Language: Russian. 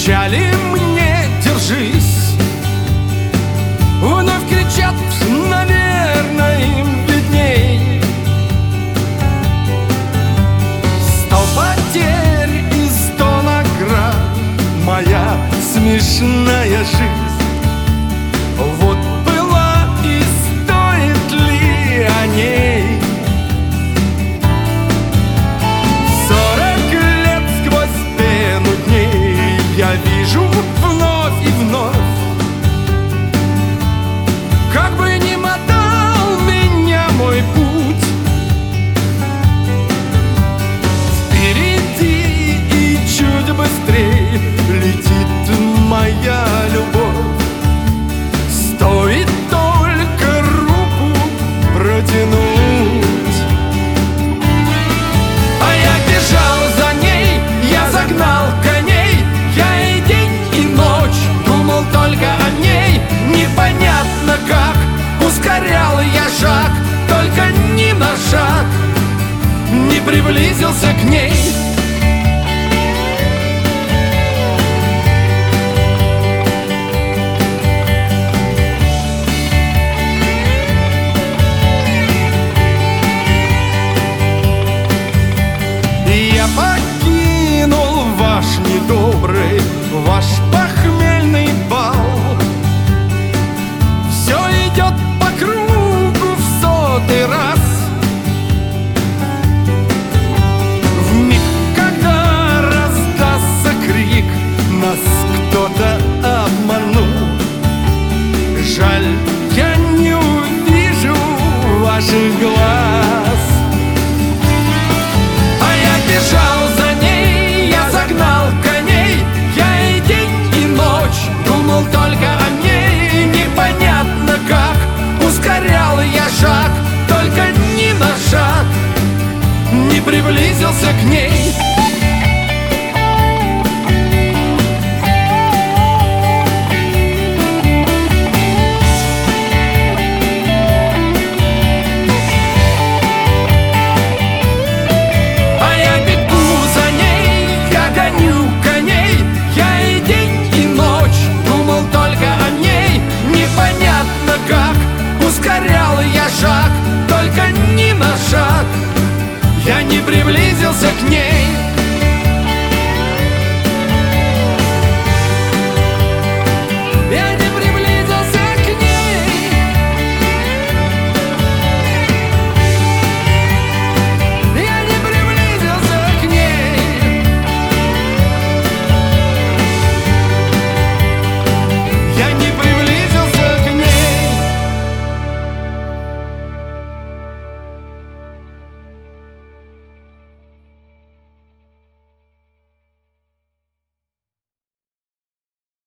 кричали мне: держись. Вновь кричат, наверное, им видней. 100 потерь и 100 наград, моя смешная жизнь. Вот была и стоит ли о ней? 40 лет сквозь пену дней я вижу вновь и вновь. Как бы ни мотал меня мой путь, впереди и чуть быстрее летит моя любовь. Стоит только руку протянуть. А я бежал за ней, я загнал коней, я и день, и ночь думал только о ней. Непонятно как ускорял я шаг, только ни на шаг не приблизился к ней. Я покинул ваш недобрый, ваш похмельный бал. Все идет по кругу в 100-й раз. В миг, когда раздастся крик, нас кто-то обманул. Жаль, я не увижу ваших глаз. Бежал за ней, я загнал коней, я и день, и ночь думал только о ней. Непонятно как ускорял я шаг, только ни на шаг не приблизился к ней. Ускорял я шаг, только ни на шаг я не приблизился к ней.